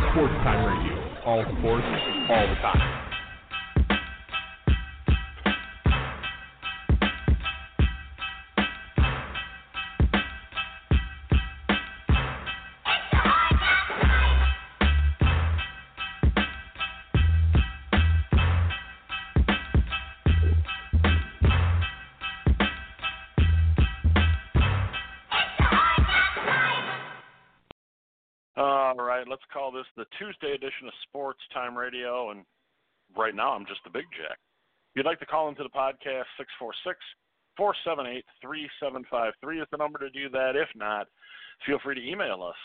Sports Time Radio. All sports, all the time. Let's call this the Tuesday edition of Sports Time Radio, and right now I'm just the Big Jack. If you'd like to call into the podcast, 646-478-3753 is the number to do that. If not, feel free to email us,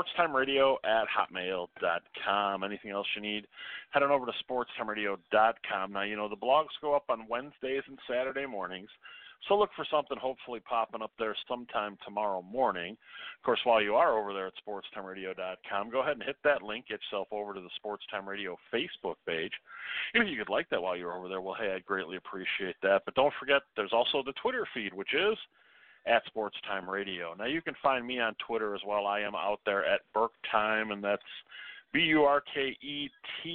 sportstimeradio@hotmail.com. Anything else you need, head on over to sportstimeradio.com. Now, you know, the blogs go up on Wednesdays and Saturday mornings, so look for something hopefully popping up there sometime tomorrow morning. Of course, while you are over there at sportstimeradio.com, go ahead and hit that link. Get yourself over to the Sports Time Radio Facebook page. Even if you could like that while you're over there, well, hey, I'd greatly appreciate that. But don't forget, there's also the Twitter feed, which is at Sports Time Radio. Now, you can find me on Twitter as well. I am out there at BurkTime, and that's BurkTime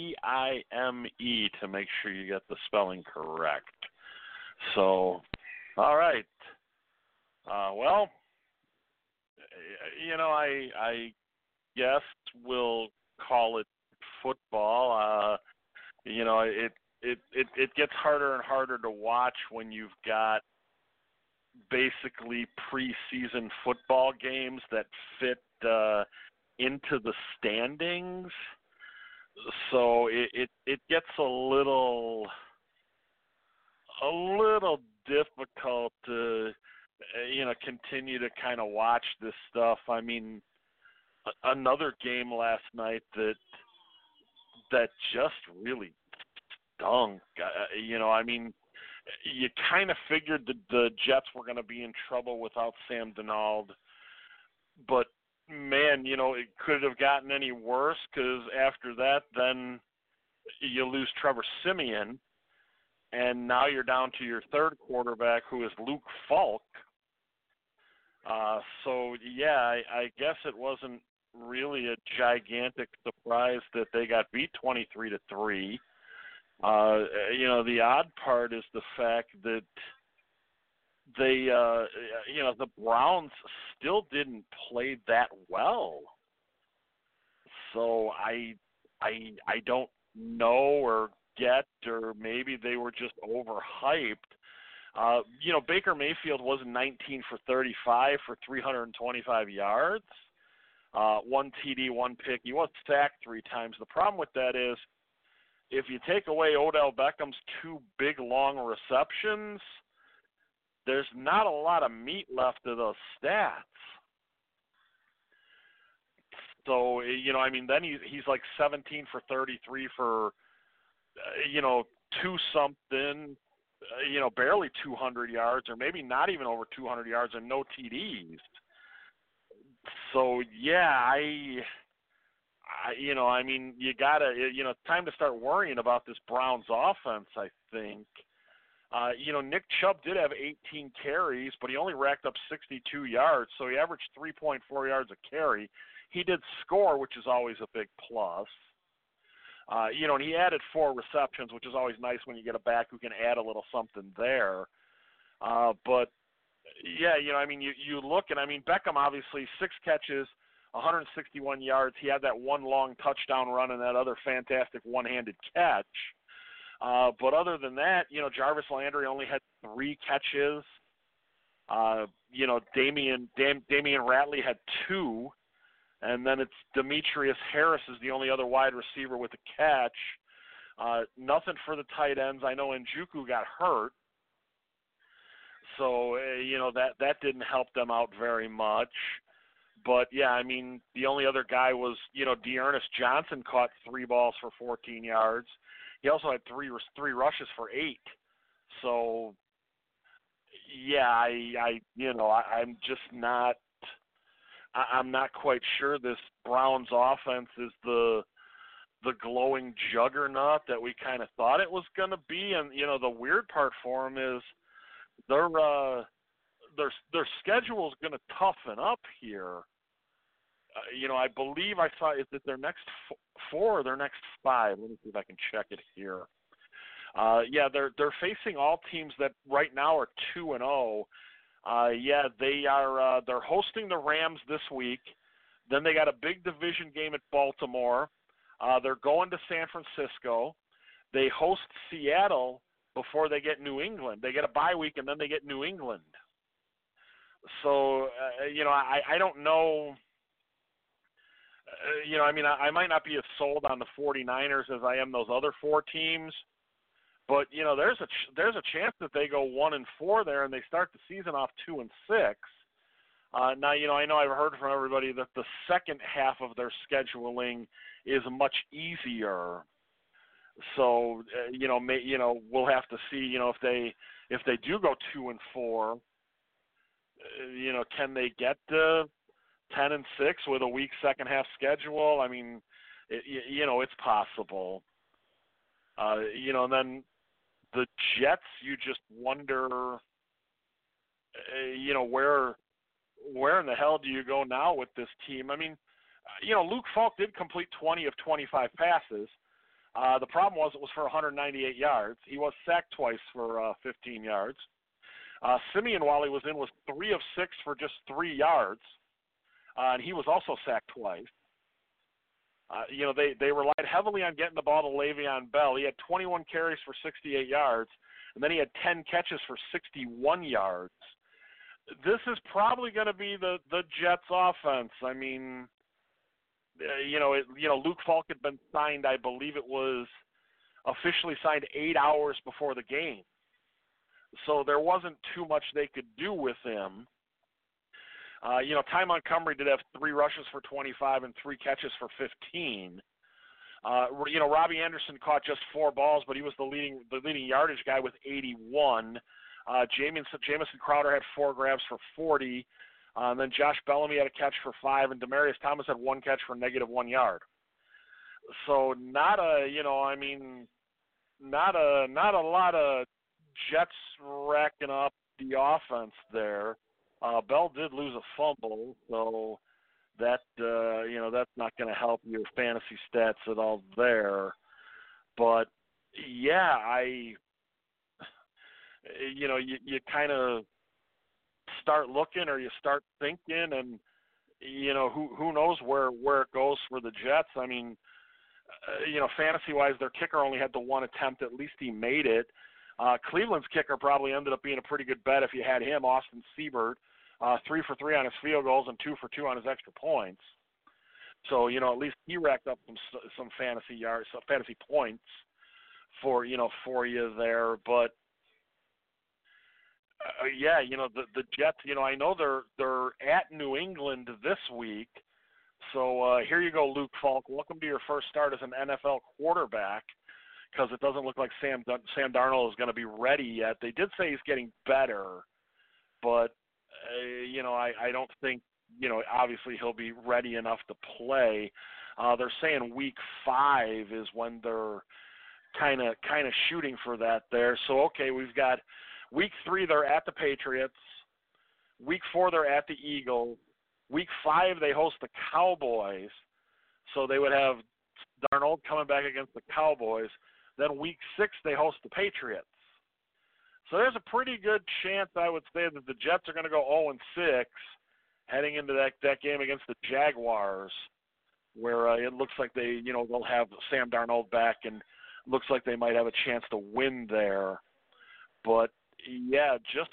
to make sure you get the spelling correct. So, all right. Well, you know, I guess we'll call it football. You know, it gets harder and harder to watch when you've got basically preseason football games that fit into the standings. So it gets a little difficult to continue to kind of watch this stuff. I mean, another game last night that just really stunk. I mean, you kind of figured the Jets were going to be in trouble without Sam Darnold, but man, it could have gotten any worse, because after that, then you lose Trevor Siemian, and now you're down to your third quarterback, who is Luke Falk. So, yeah, I guess it wasn't really a gigantic surprise that they got beat 23-3. The odd part is the fact that they, the Browns still didn't play that well. So I don't know or get, or maybe they were just overhyped. Baker Mayfield was 19 for 35 for 325 yards, one TD, one pick. He was sacked 3 times. The problem with that is, if you take away Odell Beckham's 2 big, long receptions, there's not a lot of meat left of those stats. So, then he's like 17 for 33 for, 2-something, barely 200 yards, or maybe not even over 200 yards, and no TDs. So, yeah, you gotta, it's time to start worrying about this Browns offense, I think. Nick Chubb did have 18 carries, but he only racked up 62 yards, so he averaged 3.4 yards a carry. He did score, which is always a big plus. And he added 4 receptions, which is always nice when you get a back who can add a little something there. But, yeah, you look, and, Beckham, obviously, 6 catches, 161 yards. He had that 1 long touchdown run and that other fantastic one-handed catch. But other than that, Jarvis Landry only had 3 catches. Damian Ratley had 2. And then it's Demetrius Harris is the only other wide receiver with a catch. Nothing for the tight ends. I know Njoku got hurt. So, that didn't help them out very much. But, yeah, the only other guy was, Dearness Johnson caught 3 balls for 14 yards. He also had 3 rushes for 8. So, yeah, I'm just not – I'm not quite sure this Browns offense is the glowing juggernaut that we kind of thought it was going to be. And, the weird part for them is their schedule is going to toughen up here. I believe I saw is it their next 4 or their next 5. Let me see if I can check it here. They're facing all teams that right now are 2-0. They're hosting the Rams this week. Then they got a big division game at Baltimore. They're going to San Francisco. They host Seattle before they get New England. They get a bye week and then they get New England. So I don't know. I might not be as sold on the 49ers as I am those other 4 teams, but there's a chance that they go 1-4 there and they start the season off 2-6. Now I know I've heard from everybody that the second half of their scheduling is much easier. So we'll have to see if they do go 2-4. Can they get to 10-6 with a weak second half schedule? I mean, it's possible. And then the Jets, you just wonder, where in the hell do you go now with this team? I mean, Luke Falk did complete 20 of 25 passes. The problem was it was for 198 yards. He was sacked twice for 15 yards. Simeon, while he was in, was 3 of 6 for just 3 yards, and he was also sacked twice. They relied heavily on getting the ball to Le'Veon Bell. He had 21 carries for 68 yards, and then he had 10 catches for 61 yards. This is probably going to be the Jets' offense. I mean, Luke Falk had been signed. I believe it was officially signed 8 hours before the game. So there wasn't too much they could do with him. Ty Montgomery did have 3 rushes for 25 and 3 catches for 15. Robbie Anderson caught just 4 balls, but he was the leading yardage guy with 81. Jamison Crowder had 4 grabs for 40. And then Josh Bellamy had a catch for 5, and Demaryius Thomas had 1 catch for -1 yard. So not a lot of Jets racking up the offense there. Bell did lose a fumble, so that that's not going to help your fantasy stats at all there. But yeah, you kind of start looking or you start thinking, and who knows where it goes for the Jets. I mean, fantasy wise, their kicker only had the 1 attempt. At least he made it. Cleveland's kicker probably ended up being a pretty good bet if you had him, Austin Seibert, 3 for 3 on his field goals and 2 for 2 on his extra points. So at least he racked up some fantasy yards, some fantasy points for you there. But the Jets. I know they're at New England this week. So here you go, Luke Falk. Welcome to your first start as an NFL quarterback, because it doesn't look like Sam Darnold is going to be ready yet. They did say he's getting better, but I don't think obviously he'll be ready enough to play. They're saying week 5 is when they're kind of shooting for that there. So okay, we've got week 3 they're at the Patriots. Week 4 they're at the Eagles. Week 5 they host the Cowboys. So they would have Darnold coming back against the Cowboys. Then week 6 they host the Patriots. So there's a pretty good chance, I would say, that the Jets are going to go 0-6 heading into that game against the Jaguars, where it looks like they'll have Sam Darnold back, and looks like they might have a chance to win there. But yeah, just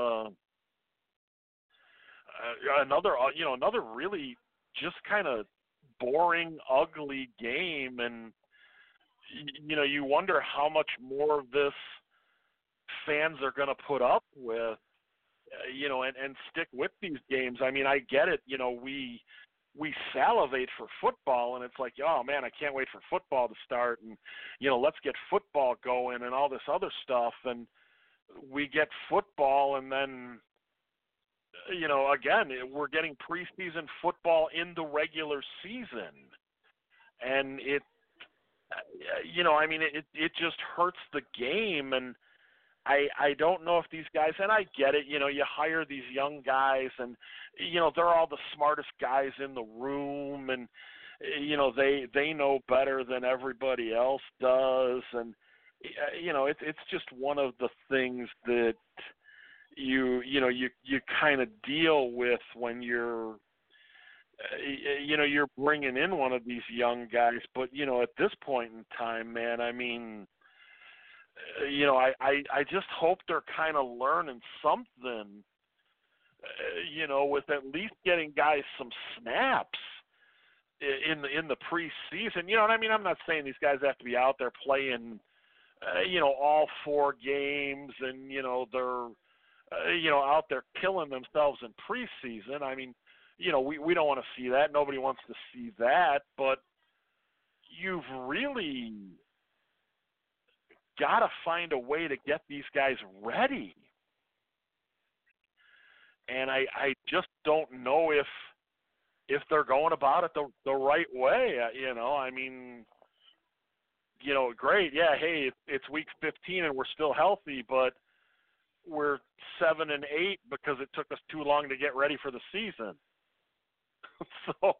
another really just kind of boring, ugly game, and you wonder how much more of this fans are going to put up with, and stick with these games. I mean, I get it. We salivate for football, and it's like, oh man, I can't wait for football to start, and let's get football going and all this other stuff. And we get football, and then again, we're getting preseason football in the regular season, and it just hurts the game. And I don't know if these guys, and I get it, you hire these young guys and, they're all the smartest guys in the room and, they know better than everybody else does. And, it's just one of the things that you kind of deal with when you're bringing in one of these young guys. But at this point in time, man, I mean, I just hope they're kind of learning something, with at least getting guys some snaps in the preseason. You know what I mean? I'm not saying these guys have to be out there playing, all 4 games and, they're, out there killing themselves in preseason. I mean, we don't want to see that. Nobody wants to see that. But you've really got to find a way to get these guys ready. And I just don't know if they're going about it the right way. I mean, great. Yeah, hey, it's week 15 and we're still healthy, but we're 7-8 because it took us too long to get ready for the season. So,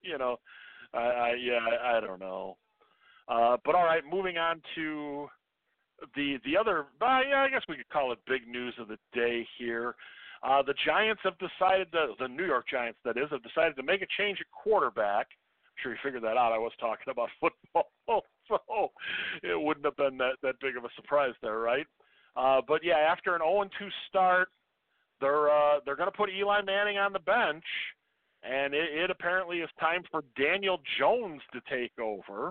I don't know. But all right, moving on to the other, I guess we could call it big news of the day here. The Giants have decided, the New York Giants, that is, have decided to make a change at quarterback. I'm sure you figured that out. I was talking about football, so it wouldn't have been that big of a surprise there, right? But yeah, after an 0-2 start, they're going to put Eli Manning on the bench, and it apparently is time for Daniel Jones to take over.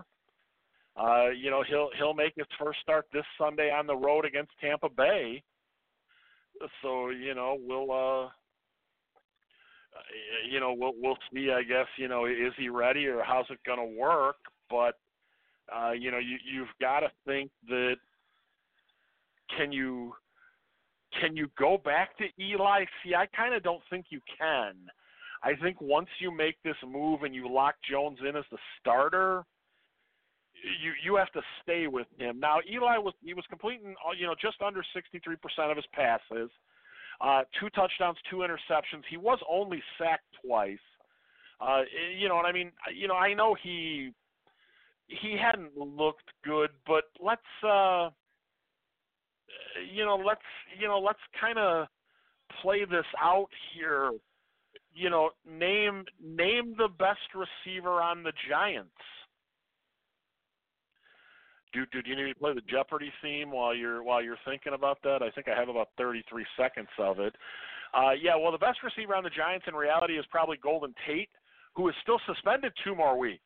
He'll make his first start this Sunday on the road against Tampa Bay. So we'll see. I guess is he ready or how's it going to work? But you've got to think that can you go back to Eli? See, I kind of don't think you can. I think once you make this move and you lock Jones in as the starter, you have to stay with him. Now, Eli was completing just under 63% of his passes, 2 touchdowns, 2 interceptions. He was only sacked twice. And I mean, I know he hadn't looked good, but let's kind of play this out here. Name the best receiver on the Giants. Do you need me to play the Jeopardy theme while you're thinking about that? I think I have about 33 seconds of it. Well, the best receiver on the Giants in reality is probably Golden Tate, who is still suspended 2 more weeks.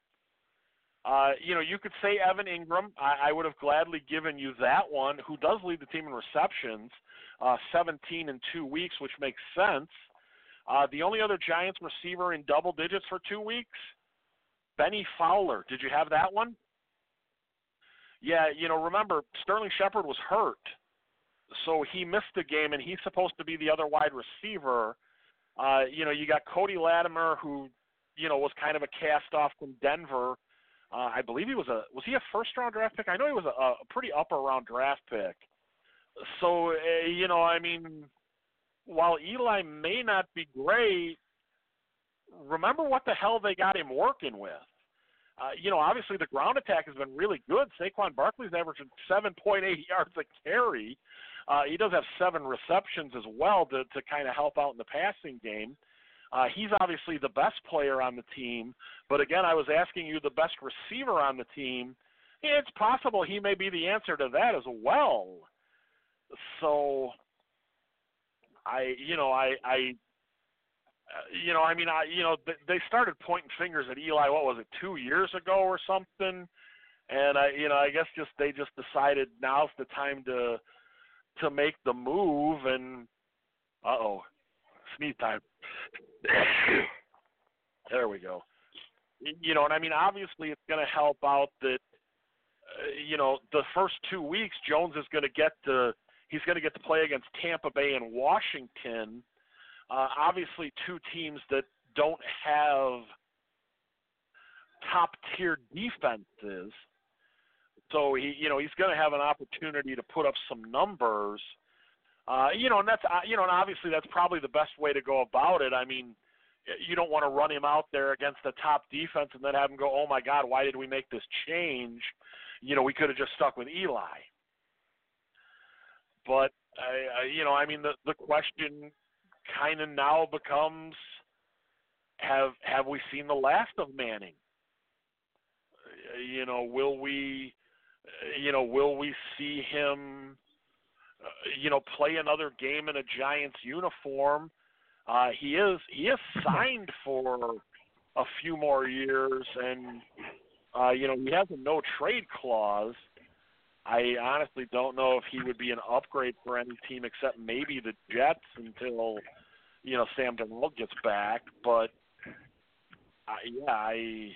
You could say Evan Ingram. I would have gladly given you that one, who does lead the team in receptions, 17 in 2 weeks, which makes sense. The only other Giants receiver in double digits for 2 weeks, Benny Fowler. Did you have that one? Yeah, remember, Sterling Shepard was hurt, so he missed the game, and he's supposed to be the other wide receiver. You got Cody Latimer, who, was kind of a cast-off from Denver. I believe was he a first-round draft pick? I know he was a pretty upper-round draft pick. So, I mean, while Eli may not be great, remember what the hell they got him working with. Obviously the ground attack has been really good. Saquon Barkley's averaging 7.8 yards a carry. He does have 7 receptions as well to kind of help out in the passing game. He's obviously the best player on the team. But again, I was asking you the best receiver on the team. It's possible he may be the answer to that as well. So, they started pointing fingers at Eli. What was it, 2 years ago or something? And I guess they just decided now's the time to make the move. And sneeze time. There we go. And I mean, obviously it's going to help out that the first 2 weeks Jones is going to get to play against Tampa Bay and Washington. Obviously, 2 teams that don't have top-tier defenses. So he's going to have an opportunity to put up some numbers. And that's and obviously that's probably the best way to go about it. I mean, you don't want to run him out there against the top defense and then have him go, oh my God, why did we make this change? We could have just stuck with Eli. But the question kind of now becomes, have we seen the last of Manning? Will we see him, play another game in a Giants uniform? He is signed for a few more years, and he has a no trade clause. I honestly don't know if he would be an upgrade for any team except maybe the Jets until Sam Darnold gets back. But I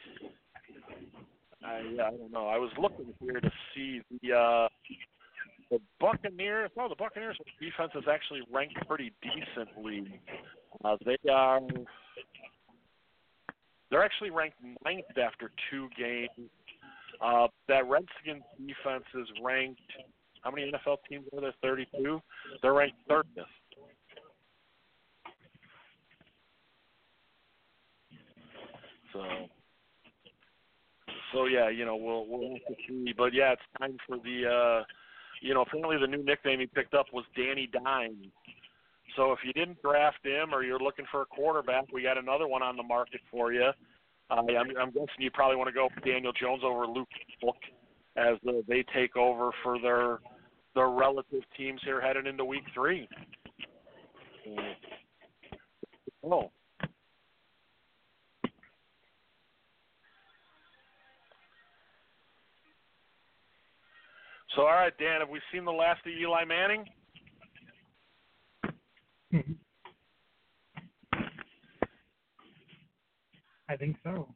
don't know. I was looking here to see the Buccaneers. Oh, the Buccaneers' defense is actually ranked pretty decently. They're actually ranked 9th after 2 games. That Redskins defense is ranked. How many NFL teams are there? 32. They're ranked 30th. So yeah, we'll have to see. But yeah, it's time for the apparently the new nickname he picked up was Danny Dimes. So if you didn't draft him or you're looking for a quarterback, we got another one on the market for you. I'm guessing you probably want to go with Daniel Jones over Luke Falk as they take over for their relative teams here headed into Week 3. Oh. So, all right, Dan, have we seen the last of Eli Manning? I think so.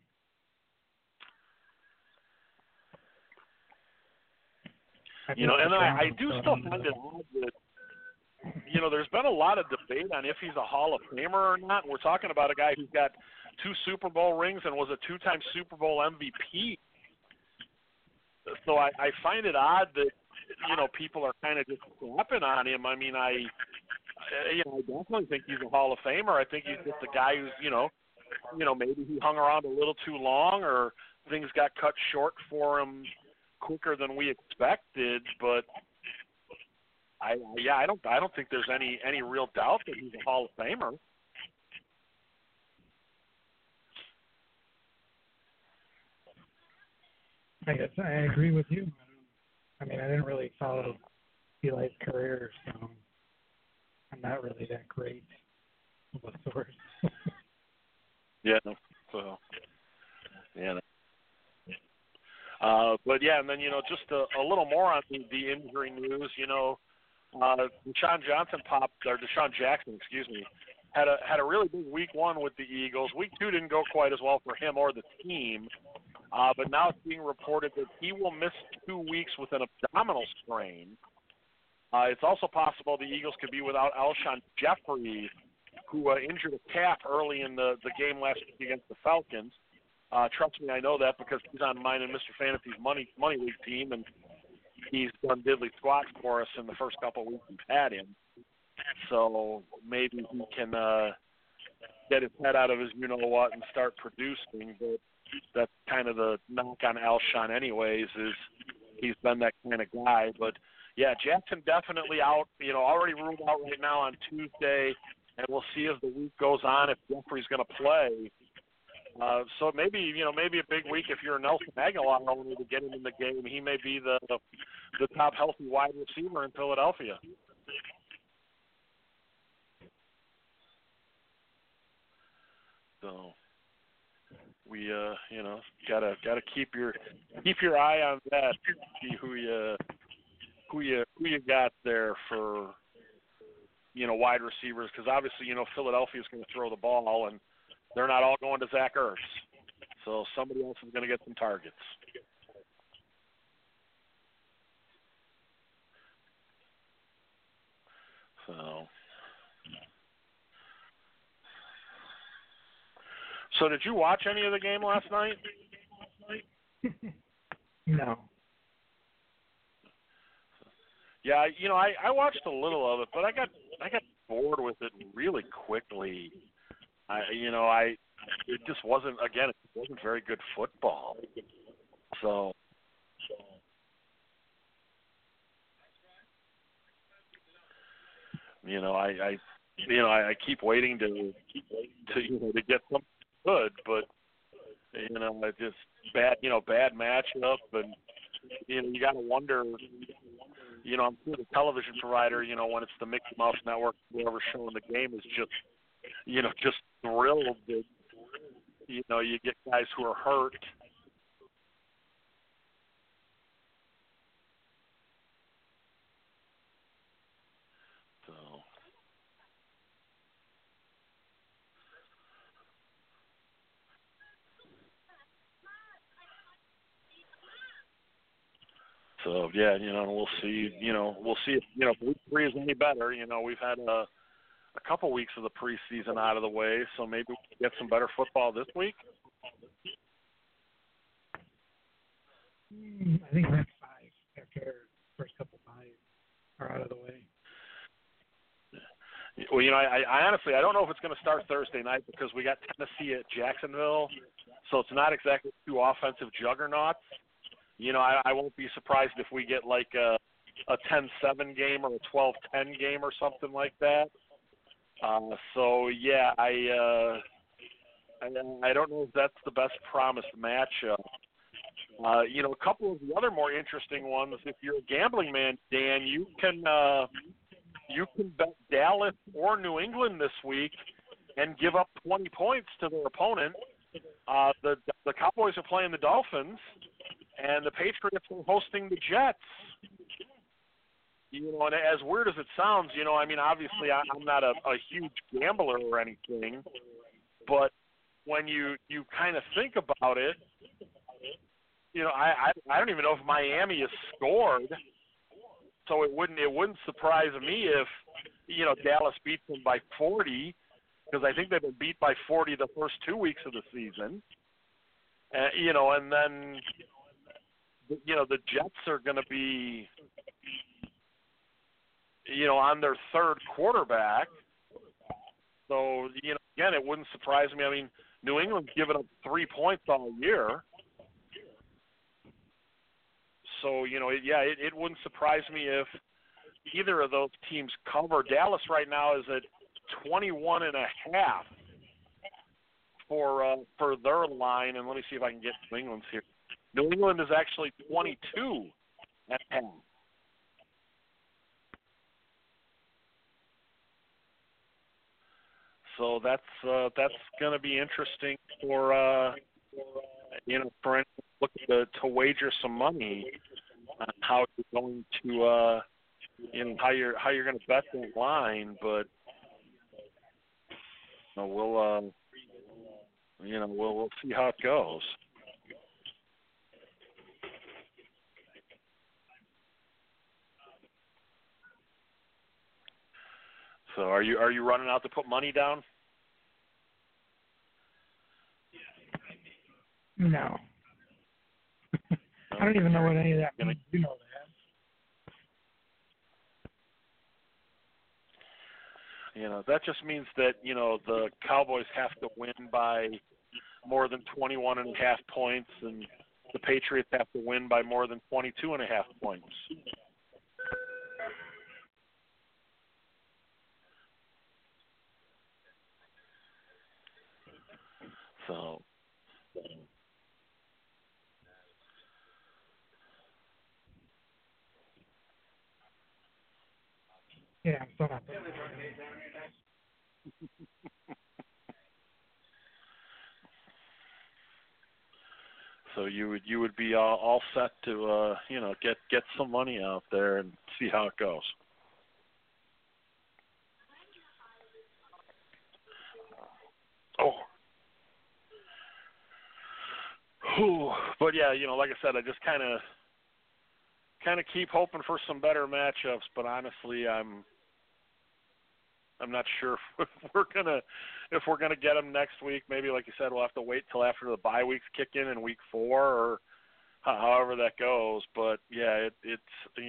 And I do still find it odd that, there's been a lot of debate on if he's a Hall of Famer or not. We're talking about a guy who's got 2 Super Bowl rings and was a 2-time Super Bowl MVP. So I find it odd that, people are kind of just slapping on him. I mean, I definitely think he's a Hall of Famer. I think he's just a guy who's, maybe he hung around a little too long or things got cut short for him quicker than we expected. But I don't think there's any real doubt that he's a Hall of Famer. I guess I agree with you. I mean, I didn't really follow Eli's career, so I'm not really that great of a source. Yeah. So, yeah. But yeah, and then just a little more on the injury news. Deshaun Jackson, had a really big Week 1 with the Eagles. Week 2 didn't go quite as well for him or the team. But now it's being reported that he will miss 2 weeks with an abdominal strain. It's also possible the Eagles could be without Alshon Jeffrey, who injured a calf early in the game last week against the Falcons. Trust me, I know that because he's on mine and Mr. Fantasy's Money League team, and he's done diddly squats for us in the first couple of weeks we've had him. So maybe he can get his head out of his you-know-what and start producing, but that's kind of the knock on Alshon anyways, is he's been that kind of guy. But, yeah, Jackson definitely out, already ruled out right now on Tuesday, and we'll see as the week goes on if Jeffrey's going to play. So maybe a big week if you're Nelson Aguilar only to get him in the game. He may be the top healthy wide receiver in Philadelphia. So we gotta keep your eye on that. See who you got there for wide receivers, because obviously Philadelphia's going to throw the ball and they're not all going to Zach Ertz, so somebody else is going to get some targets. So did you watch any of the game last night? No. Yeah, I watched a little of it, but I got bored with it really quickly. It just wasn't, again, it wasn't very good football. So I keep waiting to get something good, but it just bad matchup, and you got to wonder. I'm sure the television provider, when it's the Mickey Mouse Network, whoever's showing the game is just thrilled that you get guys who are hurt. So yeah, we'll see. We'll see if week 3 is any better. We've had a couple weeks of the preseason out of the way, so maybe we can get some better football this week. I think that's 5 after first couple 5 are out of the way. Well, I honestly I don't know if it's going to start Thursday night because we got Tennessee at Jacksonville, so it's not exactly 2 offensive juggernauts. I won't be surprised if we get like a 10-7 game or a 12-10 game or something like that. So yeah, I don't know if that's the best promised matchup. A couple of the other more interesting ones. If you're a gambling man, Dan, you can bet Dallas or New England this week and give up 20 points to their opponent. The Cowboys are playing the Dolphins, and the Patriots are hosting the Jets. And as weird as it sounds, obviously I'm not a huge gambler or anything, but when you kind of think about it, I don't even know if Miami has scored, so it wouldn't surprise me if Dallas beats them by 40, because I think they've been beat by 40 the first 2 weeks of the season, and then the Jets are going to be on their third quarterback. So, again, it wouldn't surprise me. I mean, New England's given up 3 points all year. So, it wouldn't surprise me if either of those teams cover. Dallas right now is at 21.5 for their line. And let me see if I can get New England's here. New England is actually 22 at 10. So that's going to be interesting for for anyone looking to wager some money on how you're going to how you're going to bet that line. But we'll see how it goes. So are you running out to put money down? No. I don't even know what any of that means. You know that. That just means that, the Cowboys have to win by more than 21.5 points, and the Patriots have to win by more than 22.5 points. So, yeah, I'm still not there. So you would be all set to get some money out there and see how it goes. Oh. Whew. But yeah, like I said, I just kind of keep hoping for some better matchups. But honestly, I'm not sure if we're gonna get them next week. Maybe, like you said, we'll have to wait till after the bye weeks kick in week 4, or however that goes. But yeah, it's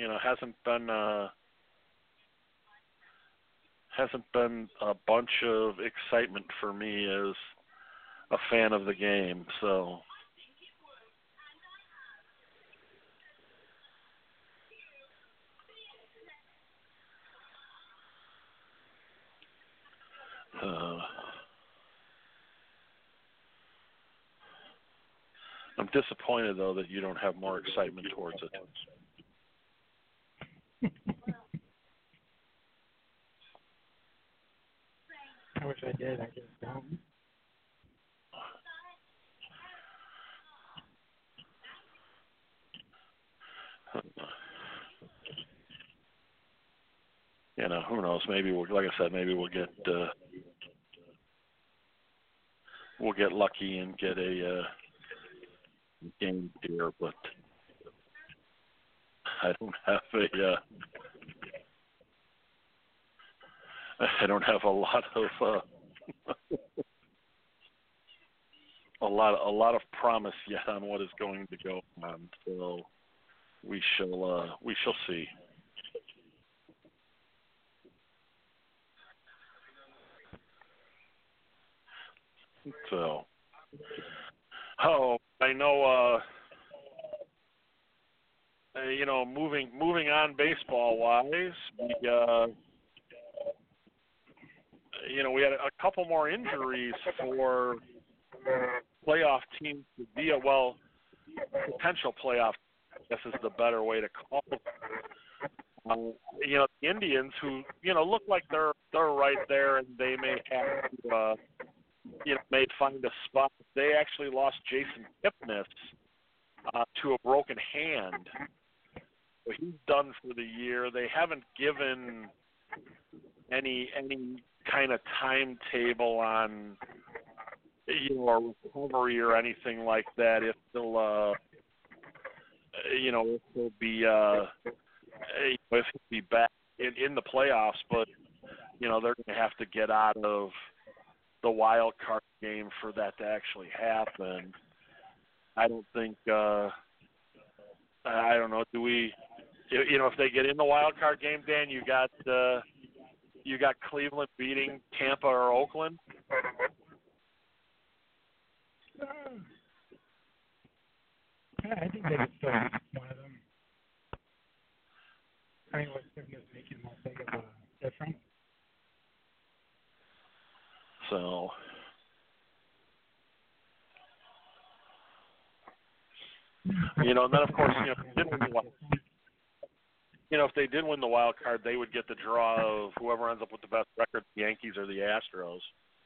hasn't been a bunch of excitement for me as a fan of the game. So. I'm disappointed, though, that you don't have more excitement towards it. I wish I did. I just don't. Who knows? Maybe like I said, maybe we'll get lucky and get a game here, but I don't have a lot of promise yet on what is going to go on. So we shall see. So, I know. Moving on baseball wise, we had a couple more injuries for playoff teams to be potential playoff. I guess is the better way to call it. The Indians, who look like they're right there, and they may have to, may find a spot. They actually lost Jason Kipnis to a broken hand. So he's done for the year. They haven't given any kind of timetable on a recovery or anything like that. If they'll if he'll be back in the playoffs, but they're going to have to get out of the wild card game for that to actually happen. I don't think. I don't know. Do we? If they get in the wild card game, Dan, you got Cleveland beating Tampa or Oakland. I think they could still beat one of them. I mean, what's going to make it more big of a difference? So. And then of course, if they did win the wild card, they would get the draw of whoever ends up with the best record, the Yankees or the Astros.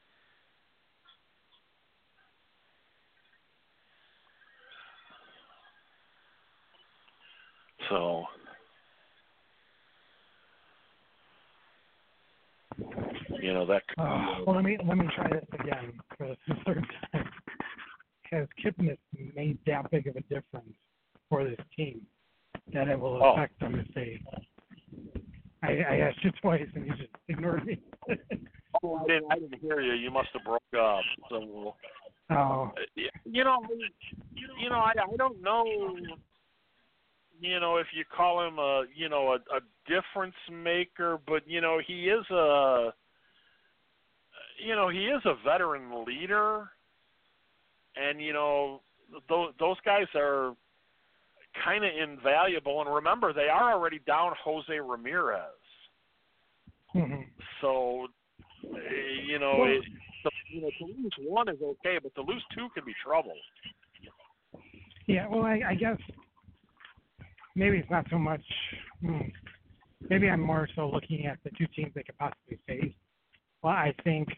So, that could well, let me try this again for the third time. Has Kipnis made that big of a difference for this team that it will affect them if they? I asked you twice and you just ignored me. I didn't hear you. You must have broke up. So. Oh. I don't know. If you call him a difference maker, but he is a veteran leader. And, those guys are kind of invaluable. And remember, they are already down Jose Ramirez. Mm-hmm. So, to lose one is okay, but to lose two can be trouble. Yeah, well, I guess maybe it's not so much. Maybe I'm more so looking at the two teams they could possibly face. Well, I think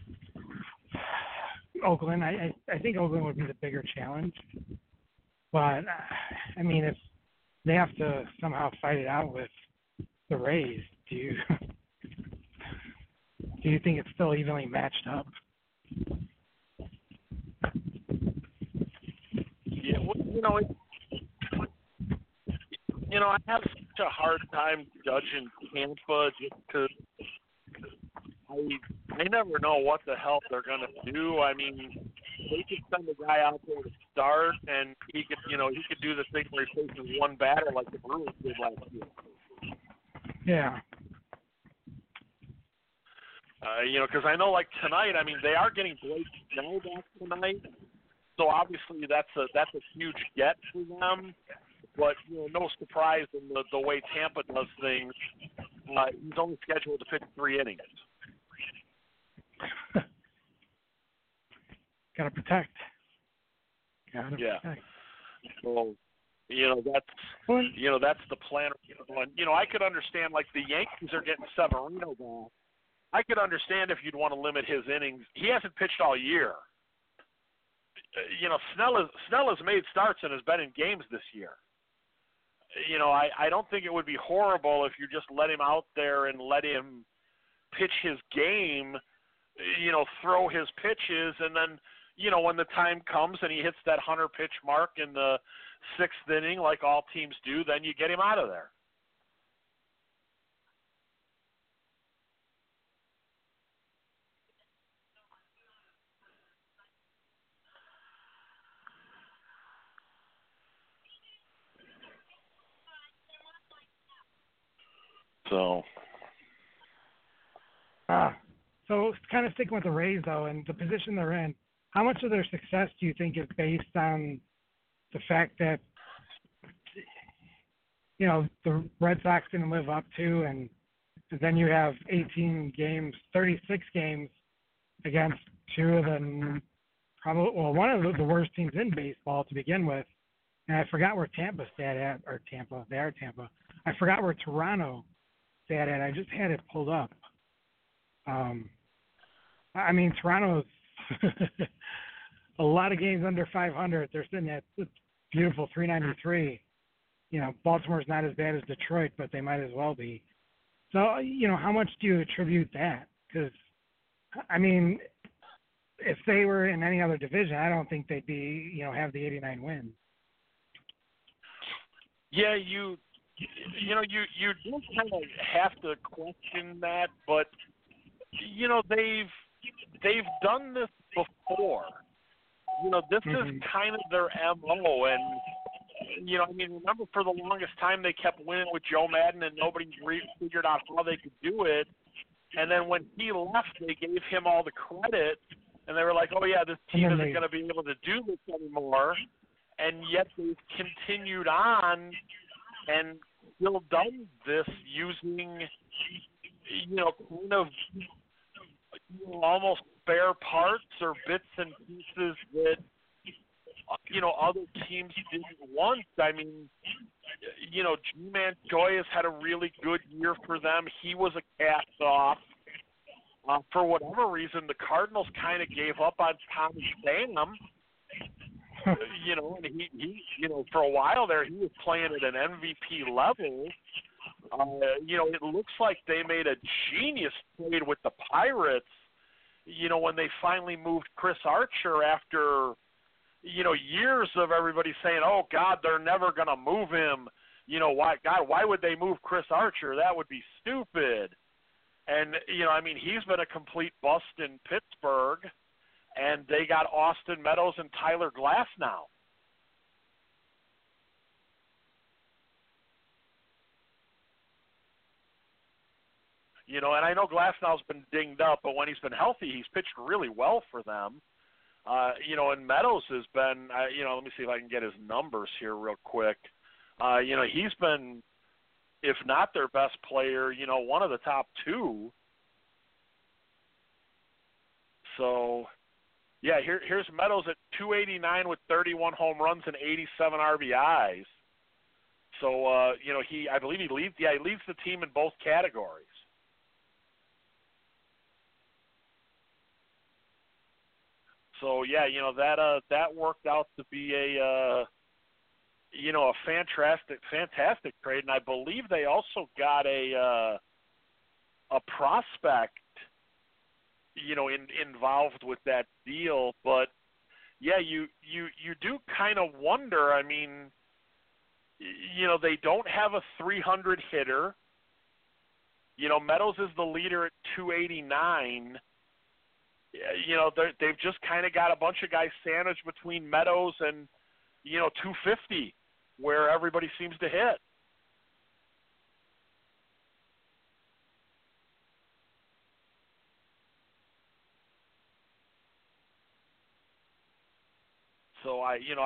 Oakland. I think Oakland would be the bigger challenge. But, I mean, if they have to somehow fight it out with the Rays, do you think it's still evenly matched up? Yeah, I have such a hard time judging Tampa just because I never know what the hell they're going to do. I mean, they could send a guy out there to start, and he could do the thing where he faces one batter like the Brewers did last year. Yeah. Because I know, like tonight, I mean, they are getting Blake Snell back tonight, so obviously that's a huge get for them. But no surprise in the way Tampa does things. He's only scheduled to pitch 3 innings. Gotta protect. Yeah. So, that's the plan. I could understand, like, the Yankees are getting Severino back. I could understand if you'd want to limit his innings. He hasn't pitched all year. Snell has made starts and has been in games this year. I don't think it would be horrible if you just let him out there and let him pitch his game, throw his pitches, and then, when the time comes and he hits that 100-pitch mark in the 6th inning, like all teams do, then you get him out of there. So kind of sticking with the Rays, though, and the position they're in, how much of their success do you think is based on the fact that, the Red Sox didn't live up to, and then you have 36 games against one of the worst teams in baseball to begin with, and I forgot where Tampa's at, or Tampa, they are Tampa. I forgot where Toronto sat at. I just had it pulled up. I mean, Toronto's a lot of games under 500. They're sitting at beautiful 393. Baltimore's not as bad as Detroit, but they might as well be. So, how much do you attribute that? Because, I mean, if they were in any other division, I don't think they'd be, have the 89 wins. Yeah, you do kind of have to question that, but they've done this before. This is kind of their MO, and remember for the longest time they kept winning with Joe Madden, and nobody figured out how they could do it. And then when he left, they gave him all the credit, and they were like, "Oh yeah, this team isn't going to be able to do this anymore." And yet they've continued on and still done this using, kind of almost spare parts or bits and pieces that, other teams didn't want. I mean, G-Man Choi has had a really good year for them. He was a cast-off. For whatever reason, the Cardinals kind of gave up on Tommy Pham. And he for a while there, he was playing at an MVP level. It looks like they made a genius trade with the Pirates, when they finally moved Chris Archer after, years of everybody saying, "Oh, God, they're never going to move him. Why would they move Chris Archer? That would be stupid." And, he's been a complete bust in Pittsburgh, and they got Austin Meadows and Tyler Glass now. And I know Glasnow's been dinged up, but when he's been healthy, he's pitched really well for them. And Meadows has been, let me see if I can get his numbers here real quick. He's been, if not their best player, one of the top 2. So, yeah, here's Meadows at 289 with 31 home runs and 87 RBIs. So, I believe he leads the team in both categories. So yeah, that worked out to be a fantastic trade, and I believe they also got a prospect, involved with that deal. But yeah, you do kind of wonder. I mean, they don't have a 300 hitter. Meadows is the leader at 289. they've just kind of got a bunch of guys sandwiched between Meadows and 250, where everybody seems to hit. So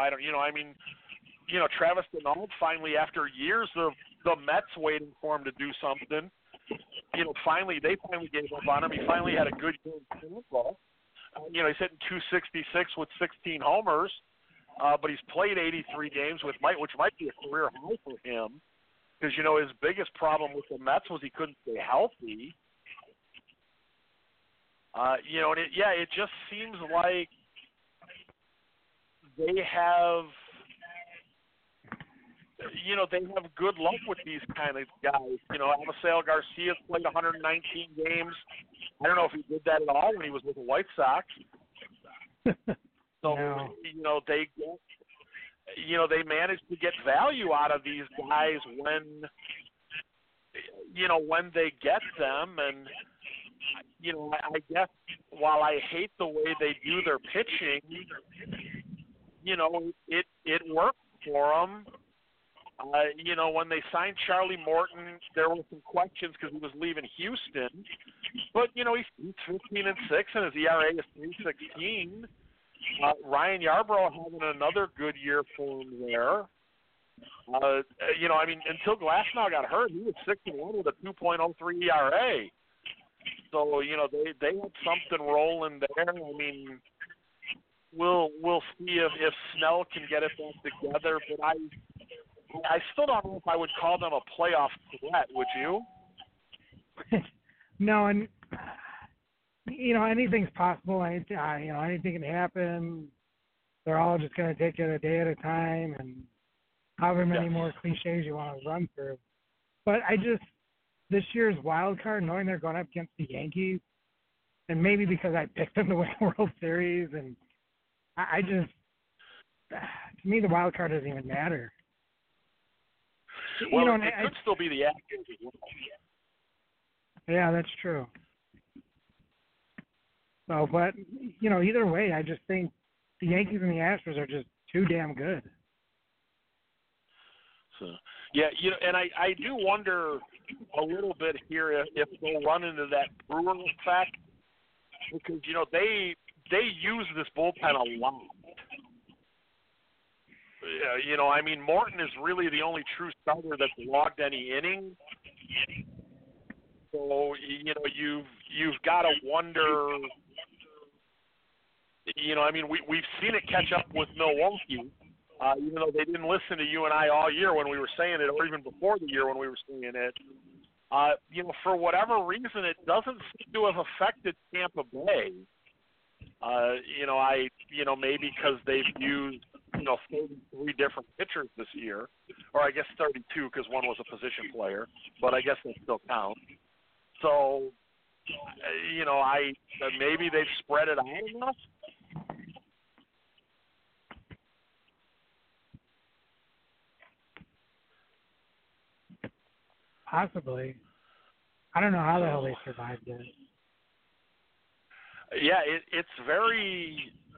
Travis Denault finally, after years of the Mets waiting for him to do something, they finally gave up on him. He finally had a good year in Tampa. He's hitting 266 with 16 homers, but he's played 83 games, which might be a career high for him, because his biggest problem with the Mets was he couldn't stay healthy. It just seems like they have good luck with these kind of guys. Avisail Garcia's played 119 games. I don't know if he did that at all when he was with the White Sox. So, no. They manage to get value out of these guys when they get them. And, I guess while I hate the way they do their pitching, it worked for them. When they signed Charlie Morton, there were some questions because he was leaving Houston. But, he's 15-6 and his ERA is 3.16. Ryan Yarbrough having another good year for him there. Until Glasnow got hurt, he was 6-1 with a 2.03 ERA. So, they had something rolling there. We'll see if Snell can get it back together, but I still don't know if I would call them a playoff threat. Would you? No, and anything's possible. Anything can happen. They're all just going to take it a day at a time, and however many more cliches you want to run through. But this year's wild card, knowing they're going up against the Yankees, and maybe because I picked them to win the World Series, and to me, the wild card doesn't even matter. Well, it could still be the Astros as well. Yeah, that's true. So, but, either way, I just think the Yankees and the Astros are just too damn good. So, yeah, and I do wonder a little bit here if they'll run into that Brewer effect, because, they use this bullpen a lot. Morton is really the only true starter that's logged any innings. So, you've got to wonder. We've seen it catch up with Milwaukee, even though they didn't listen to you and I all year when we were saying it, or even before the year when we were saying it. For whatever reason, it doesn't seem to have affected Tampa Bay. Maybe because they've used 33 different pitchers this year, or I guess 32 because one was a position player, but I guess that still counts. So, maybe they've spread it out enough. Possibly. I don't know how the hell they survived it. Yeah, it's very,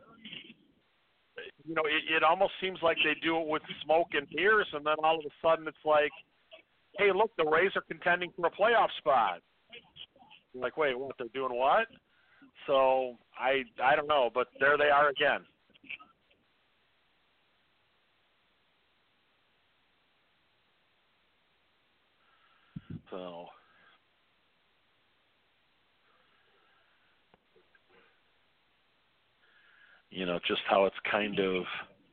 it almost seems like they do it with smoke and mirrors, and then all of a sudden it's like, hey, look, the Rays are contending for a playoff spot. Like, wait, what? They're doing what? So I don't know, but there they are again. So. Just how it's kind of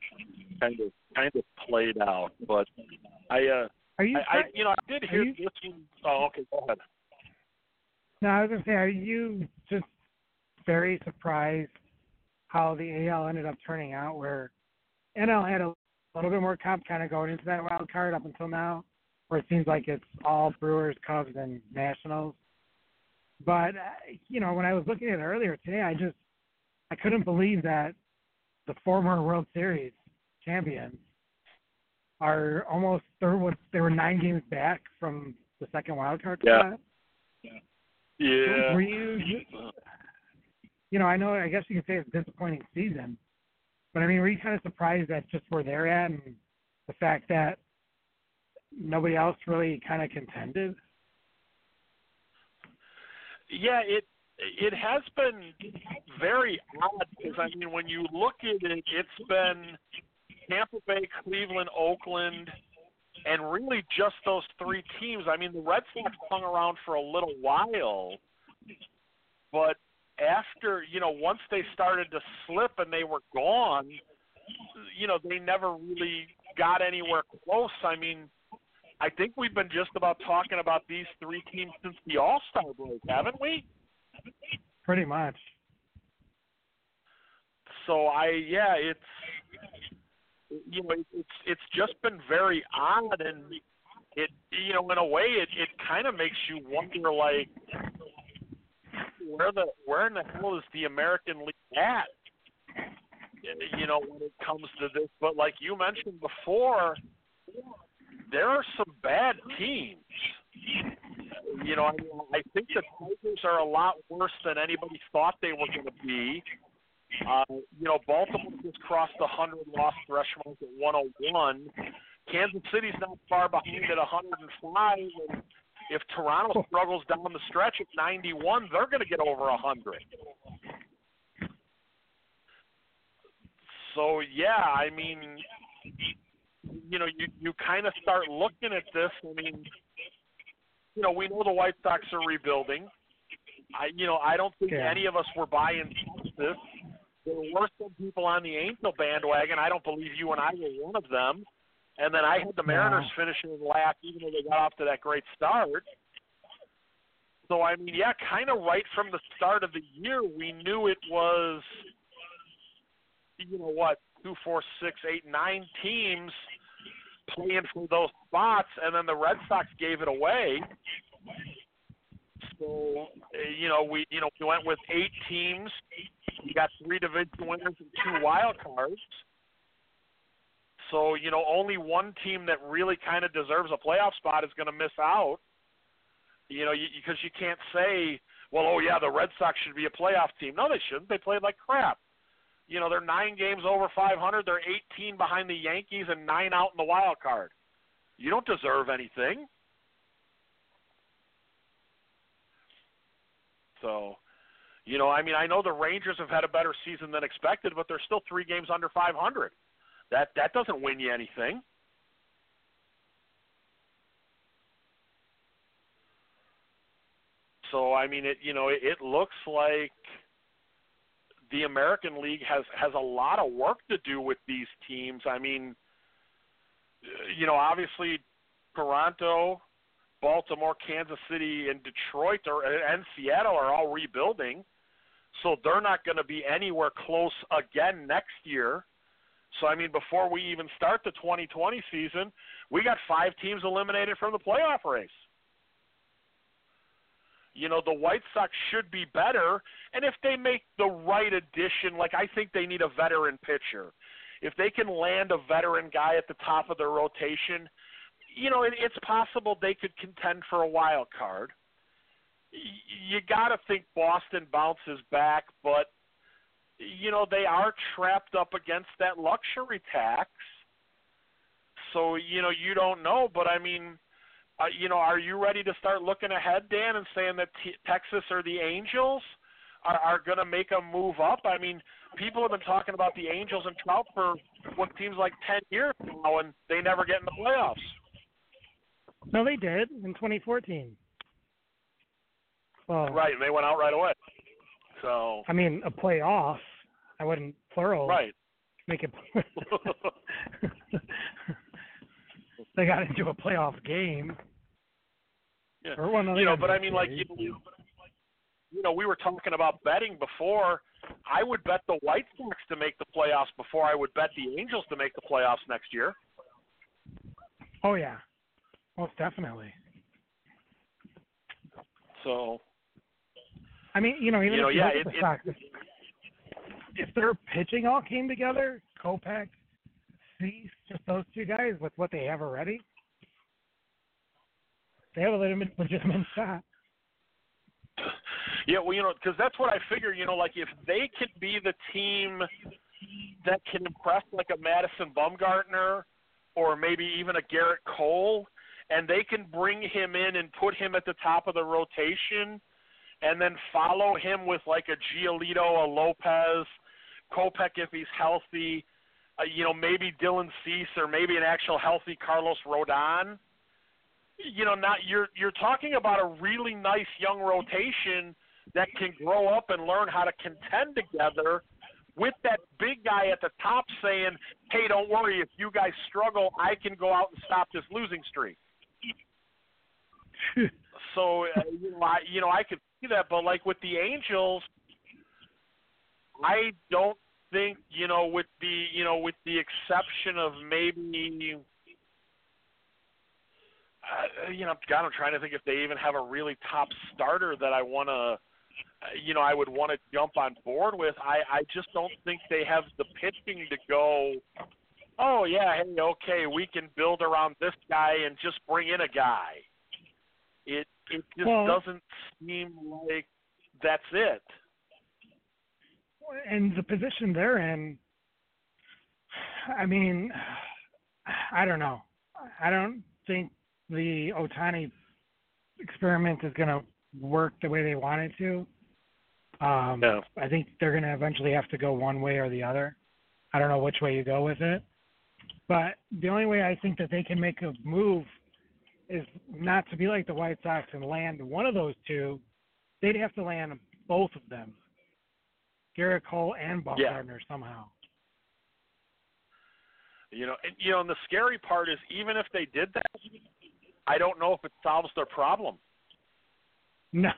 played out. But I did hear this one. Oh, okay, go ahead. No, I was going to say, are you just very surprised how the AL ended up turning out, where NL had a little bit more comp kind of going into that wild card up until now, where it seems like it's all Brewers, Cubs, and Nationals. But, when I was looking at it earlier today, I couldn't believe that the former World Series champions are almost they were 9 games back from the second wild card spot. Yeah. Were you I know, I guess you could say it's a disappointing season, but I mean, were you kind of surprised that's just where they're at and the fact that nobody else really kind of contended? Yeah, it has been very odd because, I mean, when you look at it, it's been Tampa Bay, Cleveland, Oakland, and really just those three teams. I mean, the Red Sox hung around for a little while, but after, once they started to slip and they were gone, they never really got anywhere close. I mean, I think we've been just about talking about these three teams since the All-Star break, haven't we? Pretty much. So it's just been very odd, and it in a way it kind of makes you wonder, like, where in the hell is the American League at? When it comes to this. But like you mentioned before, there are some bad teams. I think the Tigers are a lot worse than anybody thought they were going to be. Baltimore just crossed the 100-loss threshold at 101. Kansas City's not far behind at 105. And if Toronto struggles down the stretch at 91, they're going to get over 100. So, yeah, I mean, you kind of start looking at this. I mean, we know the White Sox are rebuilding. I don't think any of us were buying this. There were some people on the Angel bandwagon. I don't believe you and I were one of them. And then I had the Mariners finishing last, even though they got off to that great start. So, I mean, kind of right from the start of the year, we knew it was, 2, 4, 6, 8, 9 teams playing for those spots, and then the Red Sox gave it away. So, we went with 8 teams. You got 3 division winners and 2 wild cards. So, only one team that really kind of deserves a playoff spot is going to miss out. Because you can't say, well, the Red Sox should be a playoff team. No, they shouldn't. They played like crap. They're 9 games over 500. They're 18 behind the Yankees and 9 out in the wild card. You don't deserve anything. So, I know the Rangers have had a better season than expected, but they're still 3 games under 500. That doesn't win you anything. So, I mean, it looks like the American League has a lot of work to do with these teams. I mean, obviously Toronto, Baltimore, Kansas City, and Detroit and Seattle are all rebuilding. So they're not going to be anywhere close again next year. So, I mean, before we even start the 2020 season, we got 5 teams eliminated from the playoff race. The White Sox should be better, and if they make the right addition, like I think they need a veteran pitcher. If they can land a veteran guy at the top of their rotation, it's possible they could contend for a wild card. You got to think Boston bounces back, but, they are trapped up against that luxury tax. So, you don't know, but I mean, are you ready to start looking ahead, Dan, and saying that Texas or the Angels are going to make a move up? I mean, people have been talking about the Angels and Trout for what seems like 10 years now, and they never get in the playoffs. No, they did in 2014. Well, right, and they went out right away. So, I mean, a playoff. I wouldn't plural. Right. Make it. They got into a playoff game. Yeah. Or one but I mean, like, we were talking about betting before. I would bet the White Sox to make the playoffs before I would bet the Angels to make the playoffs next year. Oh, yeah. Most definitely. So, I mean, even if you look at the Sox, if their pitching all came together, Kopech, Cease, just those 2 guys with what they have already, they have a legitimate shot. Yeah, well, because that's what I figure. Like if they can be the team that can impress like a Madison Bumgarner or maybe even a Garrett Cole, and they can bring him in and put him at the top of the rotation and then follow him with like a Giolito, a Lopez, Kopech if he's healthy, maybe Dylan Cease or maybe an actual healthy Carlos Rodon. Not you're talking about a really nice young rotation that can grow up and learn how to contend together with that big guy at the top saying, hey, don't worry, if you guys struggle, I can go out and stop this losing streak. So, I could see that, but like with the Angels, I don't think, with the exception of maybe, God, I'm trying to think if they even have a really top starter that I want to, I would want to jump on board with. I just don't think they have the pitching to go, oh, yeah, hey, okay, we can build around this guy and just bring in a guy. It just doesn't seem like that's it. And the position they're in, I mean, I don't know. I don't think the Ohtani experiment is going to work the way they want it to. No. I think they're going to eventually have to go one way or the other. I don't know which way you go with it. But the only way I think that they can make a move is not to be like the White Sox and land one of those two. They'd have to land both of them, Garrett Cole and Bumgarner somehow. And the scary part is even if they did that, I don't know if it solves their problem. No.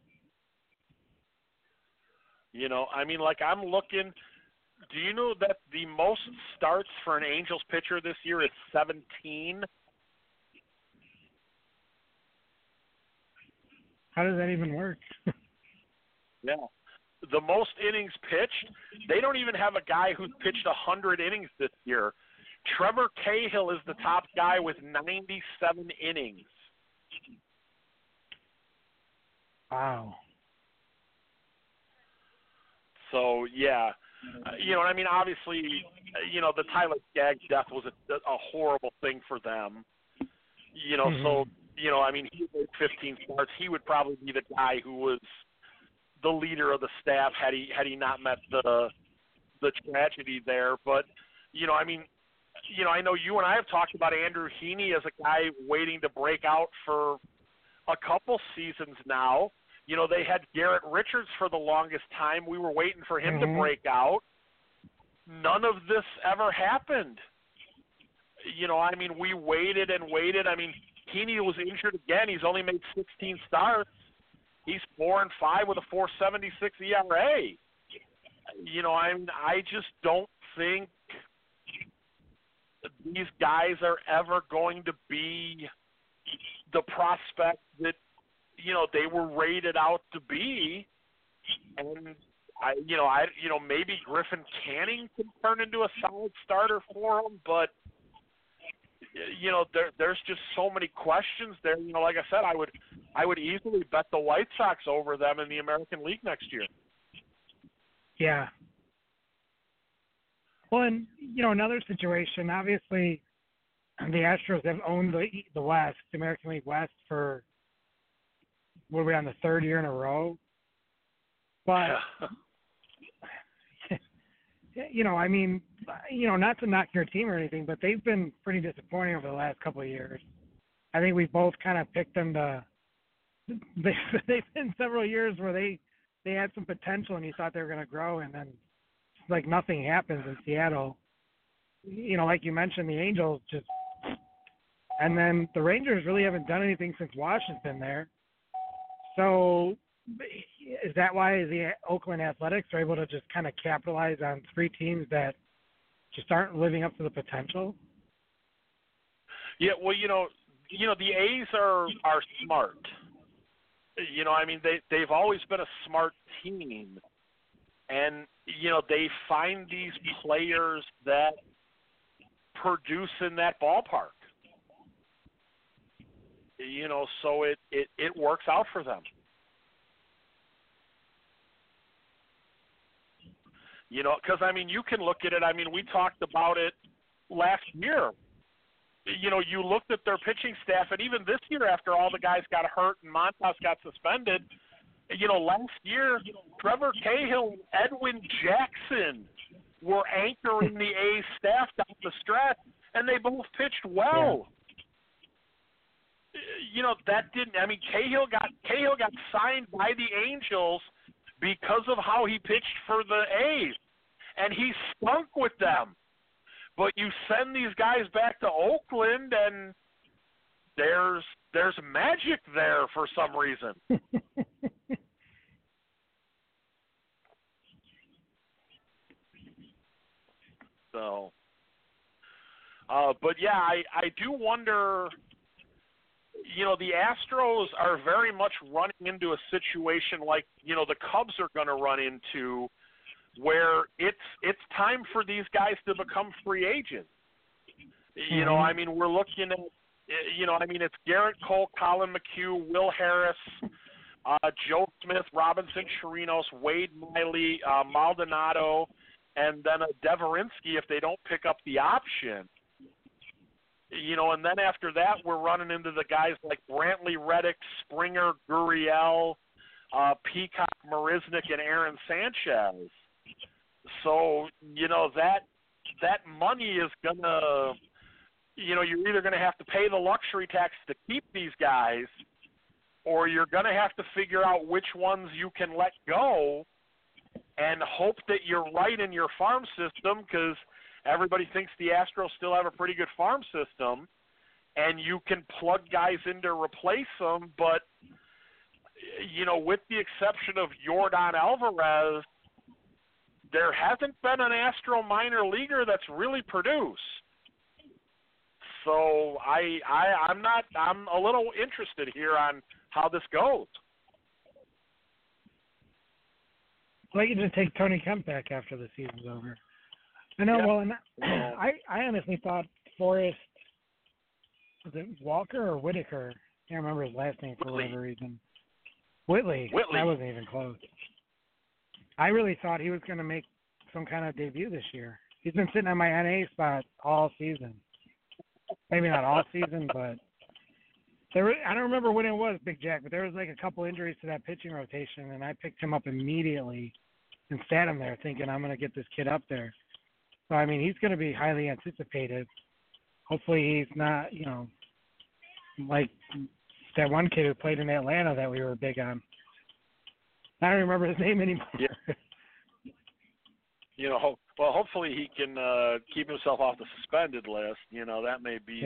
Like I'm looking. Do you know that the most starts for an Angels pitcher this year is 17? How does that even work? Yeah. The most innings pitched, they don't even have a guy who's pitched 100 innings this year. Trevor Cahill is the top guy with 97 innings. Wow. So, yeah. Obviously, the Tyler Skaggs death was a horrible thing for them. So, he made 15 starts. He would probably be the guy who was the leader of the staff had he not met the tragedy there. But, I know you and I have talked about Andrew Heaney as a guy waiting to break out for a couple seasons now. They had Garrett Richards for the longest time. We were waiting for him to break out. None of this ever happened. We waited and waited. Heaney was injured again. He's only made 16 starts. He's 4-5 with a 4.76 ERA. I just don't think these guys are ever going to be the prospect that they were rated out to be. And maybe Griffin Canning can turn into a solid starter for them, but there's just so many questions there. Like I said, I would easily bet the White Sox over them in the American League next year. Yeah. Well, and another situation. Obviously, the Astros have owned the West, the American League West, for what are we on the third year in a row? But not to knock your team or anything, but they've been pretty disappointing over the last couple of years. I think we both kind of picked them to. They've been several years where they had some potential and you thought they were going to grow, and then like nothing happens in Seattle. Like you mentioned, the Angels just, and then the Rangers really haven't done anything since Washington's been there. So is that why the Oakland Athletics are able to just kind of capitalize on three teams that just aren't living up to the potential? Yeah, well, the A's are smart. They've always been a smart team, and they find these players that produce in that ballpark. So it works out for them. You know, because, I mean, you can look at it. I mean, we talked about it last year. You know, you looked at their pitching staff, and even this year after all the guys got hurt and Montas got suspended, you know, last year, Trevor Cahill and Edwin Jackson were anchoring the A's staff down the stretch, and they both pitched well. Yeah. You know, that didn't – I mean, Cahill got signed by the Angels because of how he pitched for the A's, and he stunk with them. But you send these guys back to Oakland, and there's magic there for some reason. So, but yeah, I do wonder. You know, the Astros are very much running into a situation like, you know, the Cubs are going to run into, where it's time for these guys to become free agents. You know, I mean, we're looking at, you know, I mean, it's Garrett Cole, Colin McHugh, Will Harris, Joe Smith, Robinson Chirinos, Wade Miley, Maldonado, and then Deverinsky if they don't pick up the option. You know, and then after that, we're running into the guys like Brantley Reddick, Springer, Gurriel, Peacock, Marisnick, and Aaron Sanchez. So, you know, that money is going to, you know, you're either going to have to pay the luxury tax to keep these guys, or you're going to have to figure out which ones you can let go and hope that you're right in your farm system, because everybody thinks the Astros still have a pretty good farm system, and you can plug guys in to replace them. But, you know, with the exception of Yordan Alvarez, there hasn't been an Astro minor leaguer that's really produced. So I'm a little interested here on how this goes. Well, you can just take Tony Kemp back after the season's over. I know. Yeah. Well, and I honestly thought Forrest, was it Walker or Whitaker? I can't remember his last name for whatever reason. Whitley. That wasn't even close. I really thought he was going to make some kind of debut this year. He's been sitting on my NA spot all season. Maybe not all season, but I don't remember when it was, Big Jack, but there was like a couple injuries to that pitching rotation, and I picked him up immediately and sat him there thinking I'm going to get this kid up there. So, I mean, he's going to be highly anticipated. Hopefully he's not, you know, like that one kid who played in Atlanta that we were big on. I don't remember his name anymore. Yeah. You know, well, hopefully he can keep himself off the suspended list. You know, that may be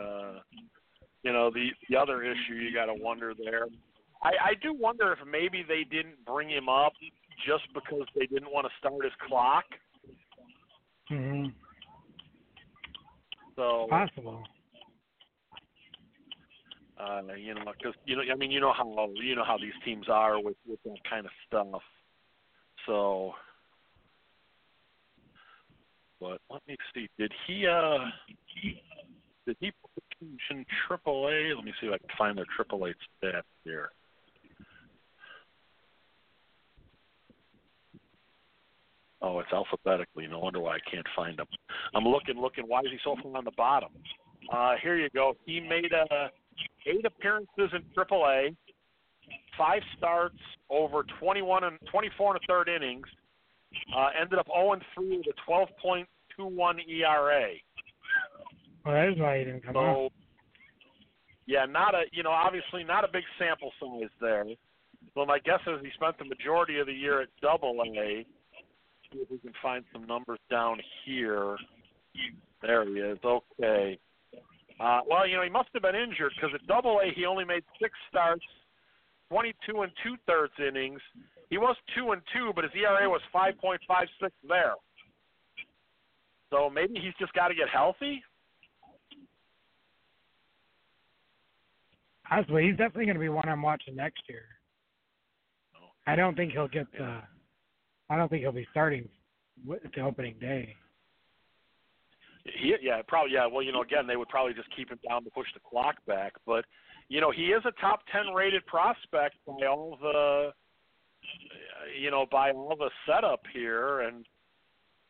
the other issue you got to wonder there. I do wonder if maybe they didn't bring him up just because they didn't want to start his clock. Mm-hmm. So possible. You know, because I mean, you know how these teams are with that kind of stuff. So, but let me see. Did he in AAA? Let me see if I can find their AAA stats here. Oh, it's alphabetically. No wonder why I can't find him. I'm looking. Why is he so far on the bottom? Here you go. He made 8 appearances in AAA, 5 starts over 24 and a third innings. Ended up 0-3 with a 12.21 ERA. Well, that is why he didn't come up. Yeah, obviously not a big sample size there. Well, my guess is he spent the majority of the year at AA. See if we can find some numbers down here. There he is. Okay. Well, he must have been injured because at AA he only made 6 starts, 22 2/3 innings. He was 2-2, but his ERA was 5.56 there. So maybe he's just got to get healthy. Honestly, he's definitely going to be one I'm watching next year. I don't think he'll get I don't think he'll be starting the opening day. Probably. Yeah. Well, again, they would probably just keep him down to push the clock back. But, he is a top 10 rated prospect by all the, by all the setup here. And,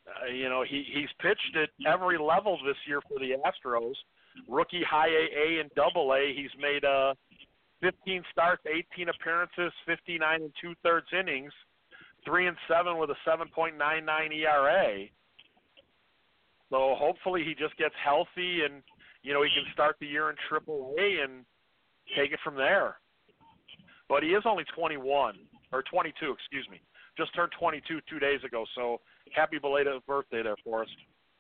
He's pitched at every level this year for the Astros. Rookie, high AA, and double A. He's made 15 starts, 18 appearances, 59 and 2/3 innings, 3-7 with a 7.99 ERA. So hopefully he just gets healthy and he can start the year in Triple A and take it from there. But he is only 22, excuse me. Just turned 22 2 days ago, so happy belated birthday there, Forrest.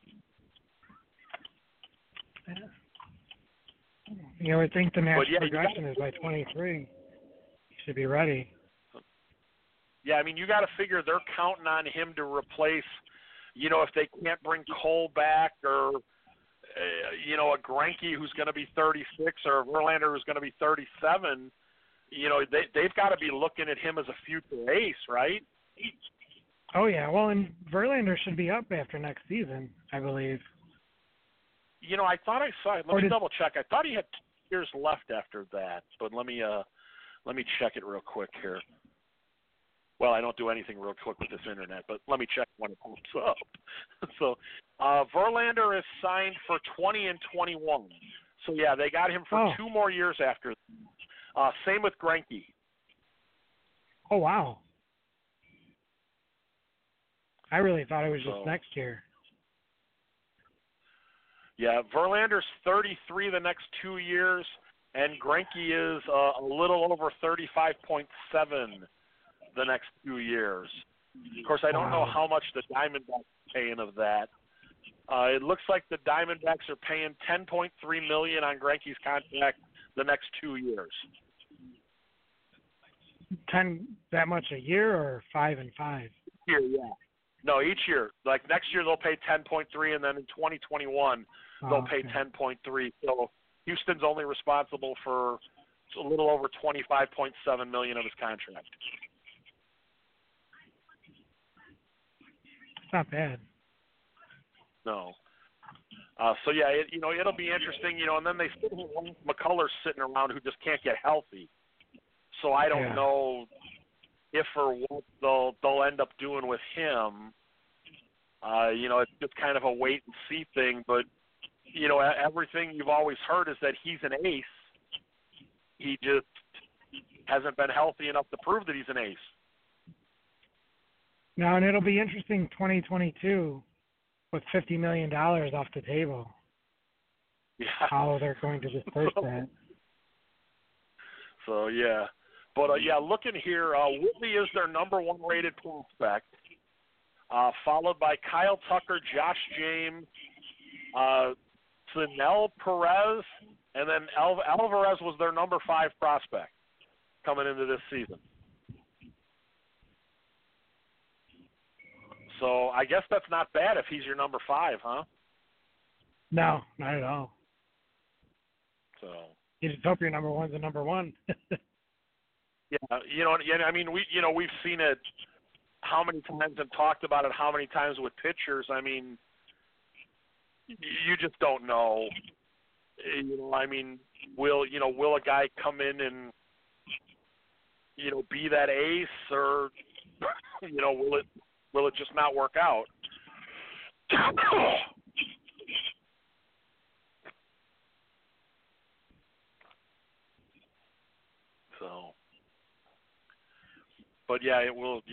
You would think the natural progression is by 23. He should be ready. Yeah, I mean, you got to figure they're counting on him to replace, if they can't bring Cole back or, a Greinke who's going to be 36 or a Verlander who's going to be 37, they've got to be looking at him as a future ace, right? Oh, yeah. Well, and Verlander should be up after next season, I believe. I thought I saw it. Let me double check. I thought he had 2 years left after that, but let me check it real quick here. Well, I don't do anything real quick with this internet, but let me check when it pops up. So, Verlander is signed for 20 and 21. So yeah, they got him for 2 more years after. Same with Greinke. Oh wow! I really thought it was just next year. Yeah, Verlander's 33 the next 2 years, and Greinke is a little over 35.7 the next 2 years. Of course, I don't know how much the Diamondbacks are paying of that. It looks like the Diamondbacks are paying $10.3 million on Greinke's contract the next 2 years. 10 that much a year, or 5 and 5? Year, yeah. No, each year. Like next year they'll pay 10.3, and then in 2021 they'll pay 10.3. So Houston's only responsible for a little over $25.7 million of his contract. It's not bad. No. So yeah, it'll be interesting, and then they still have one McCullers sitting around who just can't get healthy. So I don't know if or what they'll end up doing with him. It's just kind of a wait and see thing. But everything you've always heard is that he's an ace. He just hasn't been healthy enough to prove that he's an ace. Now, and it'll be interesting 2022 with $50 million off the table. Yeah. How they're going to disperse that. So, yeah. But, looking here, Whitley is their number 1 rated prospect, followed by Kyle Tucker, Josh James, Cionel Perez, and then Alvarez was their number 5 prospect coming into this season. So I guess that's not bad if he's your number 5, huh? No, not at all. So you just hope your number 1's the number 1. Yeah, I mean, we've seen it how many times and talked about it how many times with pitchers. I mean, you just don't know. I mean, will a guy come in and be that ace, or will it just not work out? So, but yeah, it will,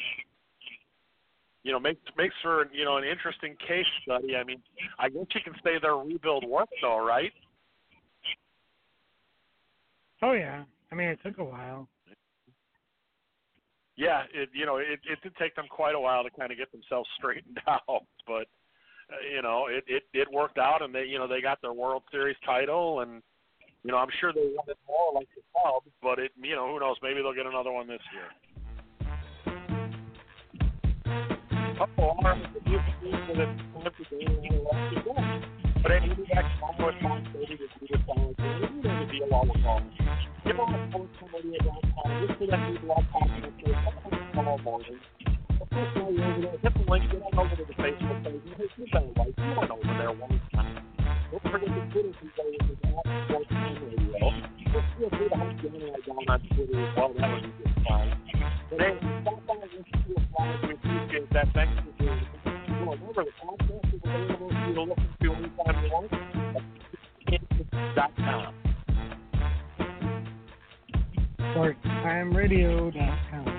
makes for, an interesting case study. I mean, I guess you can say their rebuild worked though, right? Oh yeah. I mean, it took a while. Yeah, it did take them quite a while to kind of get themselves straightened out, but it worked out, and they got their World Series title, and I'm sure they wanted more like the Cubs, but who knows, maybe they'll get another one this year. But anyway, we got one more time to do this all again. The deal all the time. Give them a phone somebody around town. Just so that people are talking to you tomorrow morning. Of course, while you're over there, hit the link, get on over to the Facebook page, and hit your bell like you went over there one time. Don't forget the Twitter people, which is @SportsTeamRadio. Just feel free to hunt Gemini down on Twitter as well. That would be just fine. But hey, stop by and listen to us live. We appreciate that. Thanks for doing it. SportsTimeRadio.com. SportsTimeRadio.com.